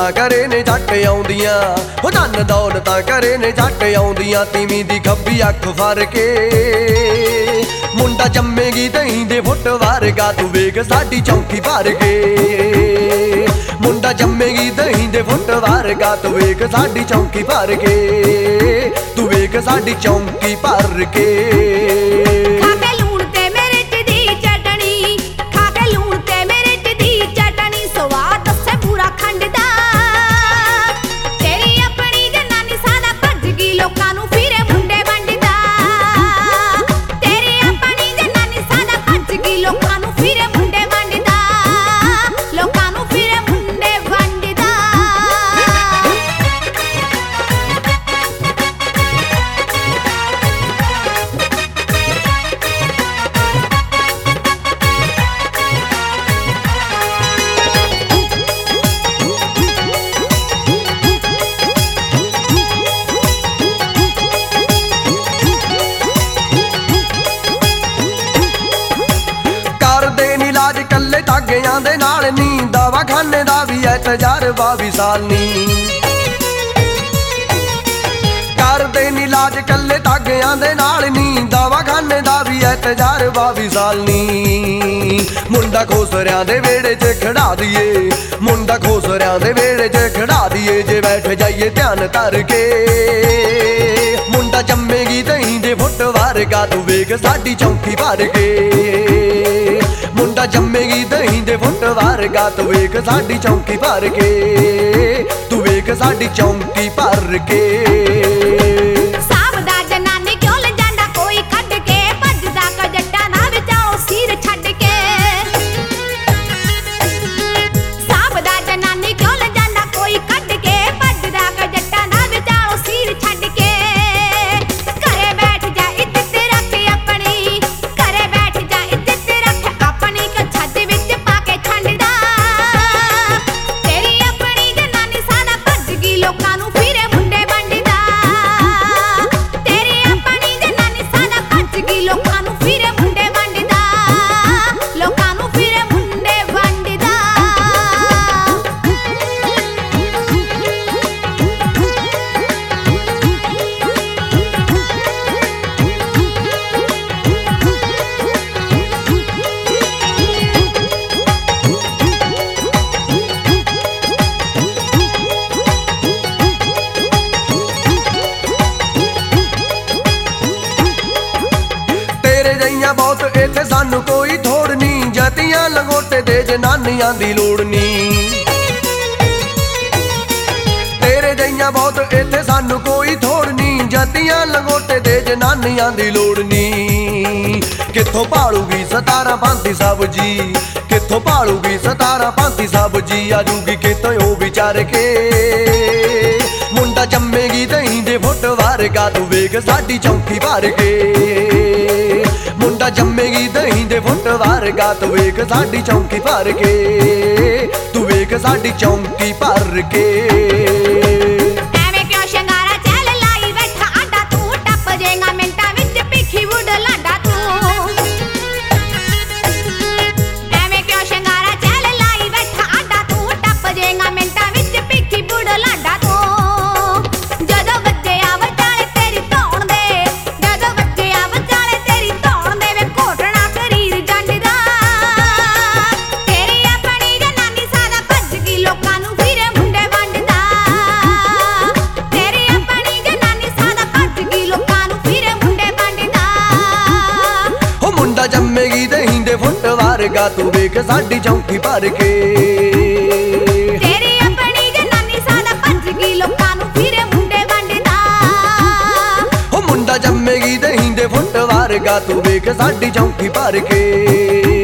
ਦੌਲਤਾਂ ਘਰੇ ਨੇ ਜੱਟ ਆਉਂਦੀਆਂ, ਉਹ ਧਨ ਦੌਲਤਾਂ ਘਰੇ ਨੇ ਜੱਟ ਆਉਂਦੀਆਂ। ਤੀਵੀਂ ਦੀ ਖੱਬੀ ਅੱਖ ਫੜ ਕੇ ਮੁੰਡਾ ਜੰਮੇਗੀ ਦਹੀਂ ਦੇ ਫੁੱਟ ਵਰਗਾ, ਤੂੰ ਵੇਖ ਸਾਡੀ ਚੌਂਕੀ ਭਰ ਕੇ। ਮੁੰਡਾ ਜੰਮੇਗੀ ਦਹੀਂ ਦੇ ਫੁੱਟ ਵਰਗਾ, ਤੂੰ ਵੇਖ ਸਾਡੀ ਚੌਂਕੀ ਭਰ ਕੇ, ਤੂੰ ਵੇਖ ਸਾਡੀ ਚੌਂਕੀ ਭਰ ਕੇ। ਧਾਗਿਆਂ ਦੇ ਨਾਲ ਨੀ ਦਵਾਖਾਨੇ ਦਾ ਵੀ ਐ ਤਜਰਬਾ ਵੀ ਸਾਲ ਨੀ, ਕਰਦੇ ਨੀ ਇਲਾਜ ਕੱਲੇ ਧਾਗਿਆਂ ਦੇ ਨਾਲ ਨੀ ਦਵਾਖਾਨੇ ਦਾ ਵੀ ਐ ਤਜਰਬਾ ਵੀ ਸਾਲ ਨੀ। ਮੁੰਡਾ ਖੋਸਰਿਆਂ ਦੇ ਵਿਹੜੇ 'ਚ ਖੜਾ ਦੀਏ, ਮੁੰਡਾ ਖੋਸਰਿਆਂ ਦੇ ਵਿਹੜੇ 'ਚ ਖੜਾ ਦੀਏ, ਜੇ ਬੈਠ ਜਾਈਏ ਧਿਆਨ ਧਰ ਕੇ। ਮੁੰਡਾ ਜੰਮੇਗੀ ਦਹੀਂ ਦੇ ਫੁੱਟ ਵਰਗਾ, ਤੂੰ ਵੇਖ ਸਾਡੀ ਚੌਂਕੀ ਭਰ ਕੇ। ਮੁੰਡਾ ਜੰਮੇਗੀ ਦਹੀਂ ਦੇ ਫੁੱਟ ਵਰਗਾ, ਤੂੰ ਵੇਖ ਸਾਡੀ ਚੌਂਕੀ ਭਰ ਕੇ, ਤੂੰ ਵੇਖ ਸਾਡੀ ਚੌਂਕੀ ਭਰ ਕੇ। ਬਹੁਤ ਇੱਥੇ ਸਾਨੂੰ ਕੋਈ ਥੋੜ ਨੀ, ਜਤੀਆਂ ਲੰਗੋਟੇ ਦੇ ਜਨਾਨੀਆਂ ਦੀ ਲੋੜ ਨੀ। ਤੇਰੇ ਜਈਆਂ ਬਹੁਤ ਇੱਥੇ ਸਾਨੂੰ ਕੋਈ ਥੋੜ ਨੀ, ਜਤੀਆਂ ਲੰਗੋਟੇ ਦੇ ਜਨਾਨੀਆਂ ਦੀ ਲੋੜ ਨੀ। ਕਿੱਥੋਂ ਭਾਲੂਗੀ 17 35 ਸਬਜੀ, ਕਿੱਥੋਂ ਭਾਲੂਗੀ 17 35 ਸਬਜੀ, ਆਜੂਗੀ ਕਿਤੋਂ ਉਹ ਵਿਚਾਰ ਕੇ। ਮੁੰਡਾ ਜੰਮੇਗੀ ਦਹੀਂ ਦੇ ਫੁੱਟ ਵਰਗਾ, ਤੂੰ ਵੇਖ ਸਾਡੀ ਚੌਂਕੀ ਭਰ ਕੇ। ਮੁੰਡਾ ਜੰਮੇਗੀ ਦਹੀਂ ਦੇ ਫੁੱਟ ਵਰਗਾ, ਤੂੰ ਵੇਖ ਸਾਡੀ ਚੌਂਕੀ ਭਰ ਕੇ, ਤੂੰ ਵੇਖ ਸਾਡੀ ਚੌਂਕੀ ਭਰ ਕੇ। ਜੰਮੇਗੀ ਦਹੀਂ ਦੇ ਫੁੱਟ ਵਰਗਾ, ਤੂੰ ਵੇਖ ਸਾਡੀ ਚੌਂਕੀ ਭਰ ਕੇ। ਤੇਰੀ ਆਪਣੀ ਜਨਾਨੀ ਸਾਦਾ ਭੱਜ ਗਈ, ਲੋਕਾਂ ਨੂੰ ਫਿਰੇ ਮੁੰਡੇ ਵੰਡਦਾ। ਉਹ ਮੁੰਡਾ ਜੰਮੇਗੀ ਦਹੀਂ ਦੇ ਫੁੱਟ ਵਰਗਾ, ਤੂੰ ਵੇਖ ਸਾਡੀ ਚੌਂਕੀ ਭਰ ਕੇ।